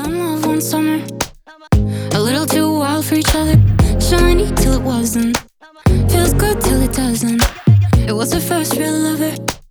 in love one summer, a little too wild for each other. Shiny till it wasn't, feels good till it doesn't. It was the first real lover.